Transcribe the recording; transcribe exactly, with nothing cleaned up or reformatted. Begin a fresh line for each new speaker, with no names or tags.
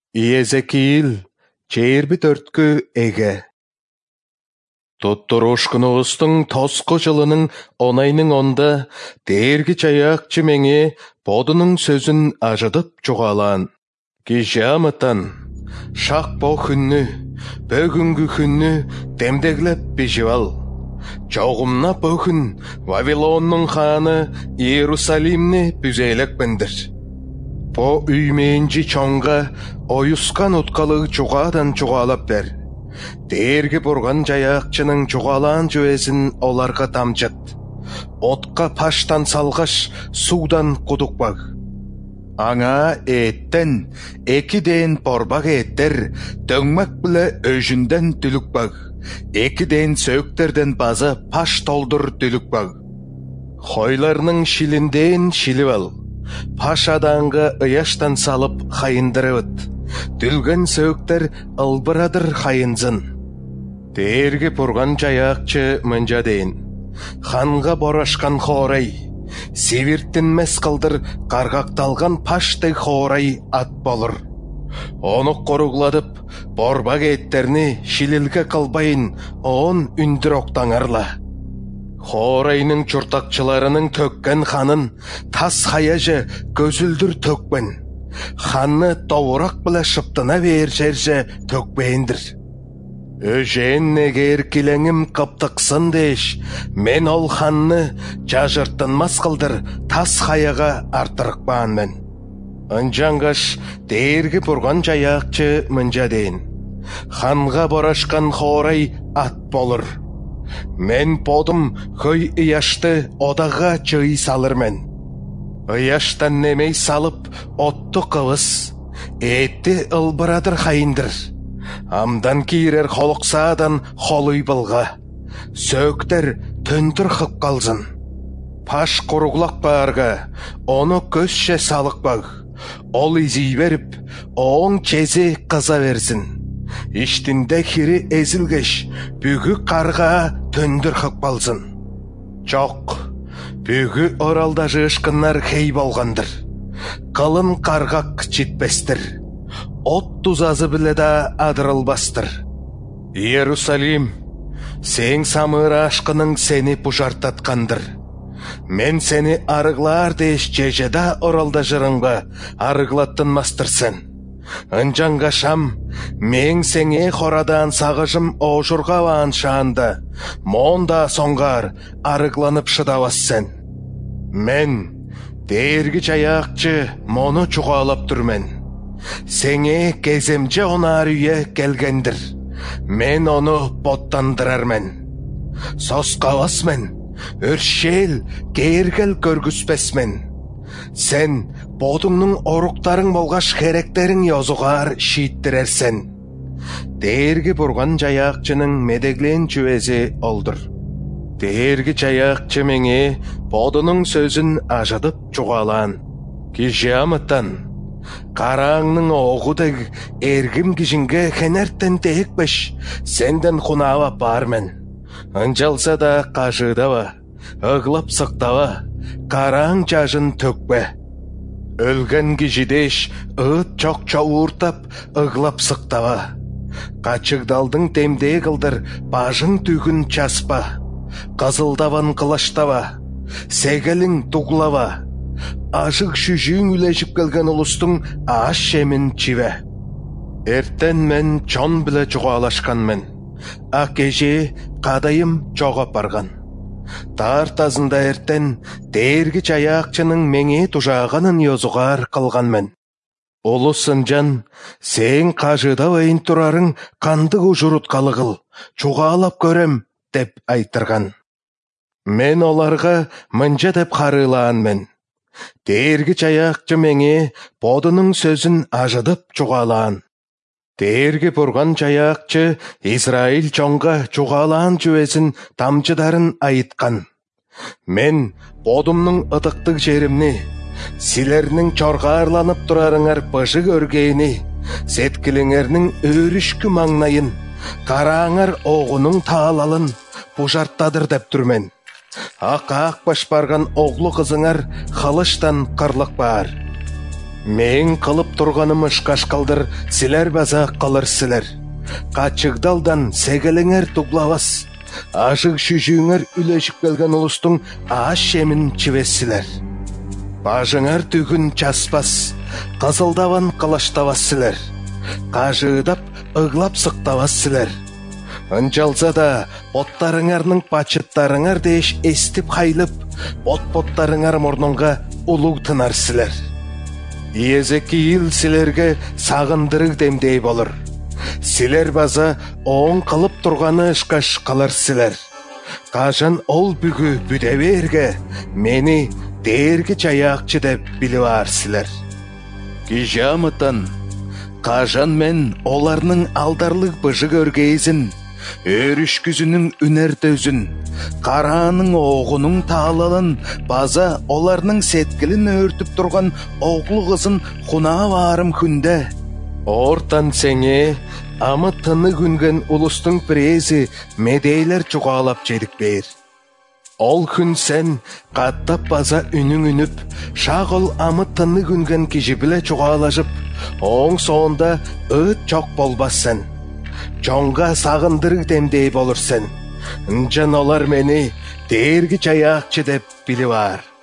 Иезекиил чейирби төрткү эге. Туттурушкунугустун тоску жылынын онайнын онда дээрги чаякчы меңе бодунун сөзүн ажыдып чугалаан. Кижамытан шакпо хүннү, бөгүнгү хүннү демдеглеп бижибал. Чогумна бөгүн Вавилоннун хааны Иерусалимни бүзейлekпендир. По үймейинжи чоңга оюскан уткалыгы чугадан чугалап бер. Дээрги бурган жаякчынын чугалаан жөесин оларга тамчыт. Отка паштан салгаш судан кудукпаг. Аңа эттен эки ден борбак эттер дөңмөк биле өжүндөн түлүкпаг. Эки ден сөктерден базы паш толдур түлүкпаг. Хойларның шилинден шилип ал. Пашаданга ыяштан салып хайындырыбыт. Түлген сөктер ылбырадыр хайынзын. Дээрги бурган жаякчы мынжа дейин. Ханга борашкан хорай, севирттинмес кылдыр каргакталган паштыг хорай ат болур. Ону коругладып, борбак эттерни шилилге кылбайын, он үндүр октаңарла. Хорайның чуртакчыларының төккен ханын тас хаяжы көзүлдүр төкпен. Ханны тоурак биле шыптына бер жерже төкпейиндир. Өжен негер килеңим кыптыксын деш, мен ол ханны жажыртынмас кылдыр тас хаяга артырыкпаан мен. Анжангаш дээрги бурган жаякчы мынжа дейин. Ханга борашкан хорай ат болур. Мен подым хөй ыяшты одага чый салырмен. Ыяштан немей салып отту кыбыс, этти ылбырадыр хайындыр. Амдан кийрер холуксаадан холуй былга. Сөктер төндүр хып калзын. Паш куруглак баарга, ону көзше салыкпаг. Ол изий берип, оң чези кыза берсин. Иштинде хири эзилгеш, бүгү карга төндүр хып калзын. Жок, бүгү оралда жышкыннар хей болгандыр. Кылын каргак читпестир. От тузазы биле да адырылбастыр. Иерусалим, сең самыра ашкының сени пушартаткандыр. Мен сени арыглаар деш жежеда оралда жырыңга арыглаттынмастырсен. Анжанга шам, мен сеңе хорадан сагыжым ожурга ваан шаанда, монда соңгар арыгланып шыдабассен. Мен, дээрги жаякчы, мону чугалап түрмен. Сеңе кеземже онар үйе келгендір. Мен ону боттандырармен. Соскабасмен, өршел, кергел көргүспесмен. Сен бодуңнун оруктарың болгаш херектериң йозугар шииттирерсен. Дээрги бурган жаякчынын медеглен жүвези олдур. Дээрги жаякчы меңе бодунун сөзүн ажыдып чугалаан. Кижамыттан караңның оғудыг эргим кижинге хенерттен тейікбеш, сенден хунаава бармен. Анжалса да қажыдава, ыглап сықтава, караң жажын төкпе. Өлген кижидеш ыт чок чауыртап, ыглап сықтава. Качыгдалдың темдей кылдыр бажың түгін часпа. Қызылдаван қылаштава, сегелің туглава. Ашық шүжің үлешіп келген ұлыстың аш шемін чиве. Эртен мен чон біле чугалашкан мен. Ак эже кадайым чоғап барған. Тар тазында эртен дээрги жаякчынын меңе тужаганын йозугар кылган мен. Олу сынжан, сен кажыдабайын турарың кандык ужуруткалыгыл, чугалап көрем, деп айтырган. Мен оларга мынжа деп карылаан мен. Дээрги жаякчы меңе бодунун сөзүн ажыдып чугалаан. Дээрги бурган жаякчы Израиль чоңга чугалаан жүвесин тамчыдарын айыткан. Мен бодумнун ытыктык жеримни, силернин чоргаарланып турарыңар быжык өргейини, сеткилиңернин өрүшкү маңнайын, караңар оғунун таалалын пужарттадыр деп түрмен. Ақ-ақ баш барған оғлы қызыңар қалыштан қырлық бар. Мен кылып турганым ышкаш калдыр, силер база калыр силер. Качыгдалдан сегелеңер туглабас. Ашык шүжүңер үлешип келген улустун аш шемин чибессилер. Бажыңар түгін часпас, кызылдабан кылаштабас силер. Кажыдап, ыглап сыктабас силер. Ынчалса да, боттарыңарның пачыттарыңар деш эстип хайлып, бот-боттарыңар морнунга улуг тынар силер. Иезеки ил силерге сагындырык демдей болыр. Силер база оң кылып турганы ышкаш калар силер. Кажан ол бүгү бүдө берге, мени дээрги чаякчы деп билип ар силер. Кижамытан, кажан мен оларның алдарлык быжык өргейзин, өрүшкүзүнүн үнертөзүн, караанын оогунун таалалын, база оларның сеткилин өртүп турган оглу кызын кунаа баарым күндө. Ортан сеңе амытыны күнген улустун прези медейлер чугаалап жедик бейир. Ол күн сен каттап база үнүң үнүп, шагыл амытыны күнген кижи биле чугаалашып, оң соонда өт чок болбас сен. Чоңга сагындырык демдей болур сен. Ынчан олар мени дээрги чаякчы деп билип ар.